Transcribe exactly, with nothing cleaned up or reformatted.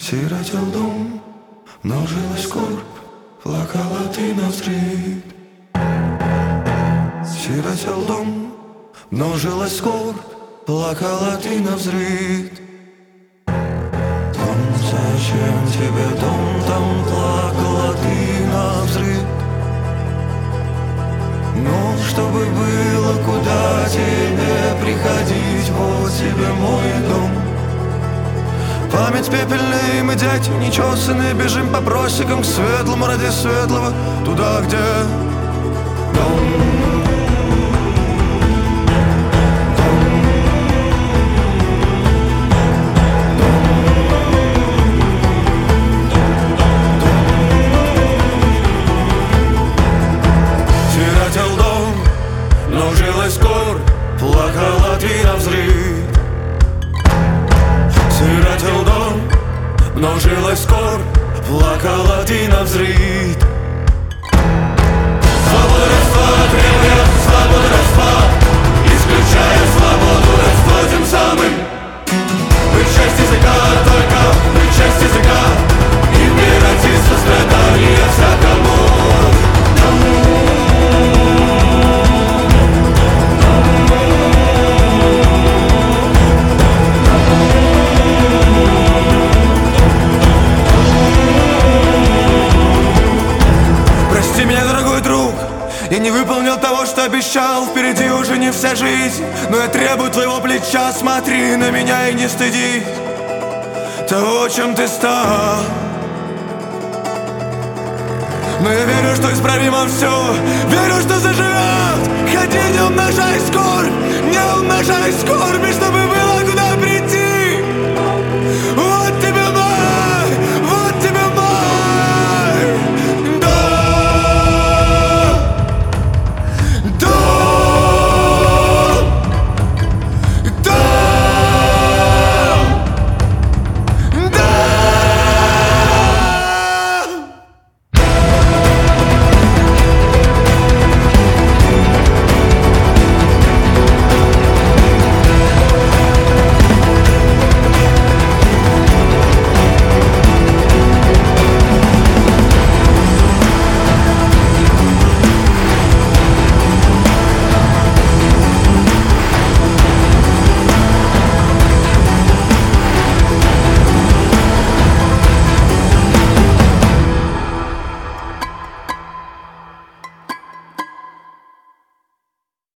Сиротел дом, множилась скорбь, плакала ты навзрыд. Сиротел дом, множилась скорбь, плакала ты навзрыд. Дом, зачем тебе дом, там плакала ты навзрыд. Ну, чтобы было куда тебе приходить, вот тебе мой дом. Память пепельная, и мы, дядь, нечесанные, бежим по просекам к светлому ради светлого, туда, где дом. Множилась скорбь, плакала ты навзрыд. Сиротел дом, множилась скорбь, плакала ты навзрыд. Свобода родства, требуя свободы родства, исключая свободу родства тем самым. Быть часть языка, только быть часть языка, и превратить в сострадание всякому. Прости меня, дорогой друг, я не выполнил того, что обещал. Впереди уже не вся жизнь, но я требую твоего плеча. Смотри на меня и не стыдись того, чем ты стал. Но я верю, что исправимо все, верю, что заживет. Ходи, не умножай скорбь, не умножай скорби, чтобы